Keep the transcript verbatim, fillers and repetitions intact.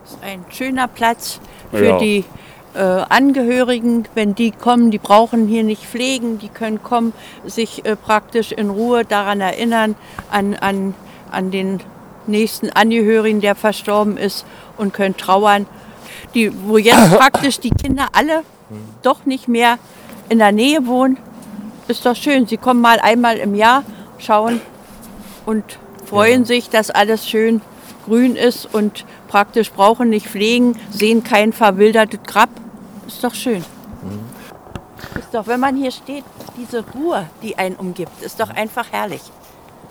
Das ist ein schöner Platz für Ja. die äh, Angehörigen, wenn die kommen, die brauchen hier nicht pflegen, die können kommen, sich äh, praktisch in Ruhe daran erinnern, an, an, an den nächsten Angehörigen, der verstorben ist, und können trauern. Die, wo jetzt praktisch die Kinder alle doch nicht mehr in der Nähe wohnen, ist doch schön. Sie kommen mal einmal im Jahr, schauen und freuen Ja. sich, dass alles schön grün ist und praktisch brauchen nicht pflegen, sehen kein verwildertes Grab. Ist doch schön. Ist doch, wenn man hier steht, diese Ruhe, die einen umgibt, ist doch einfach herrlich.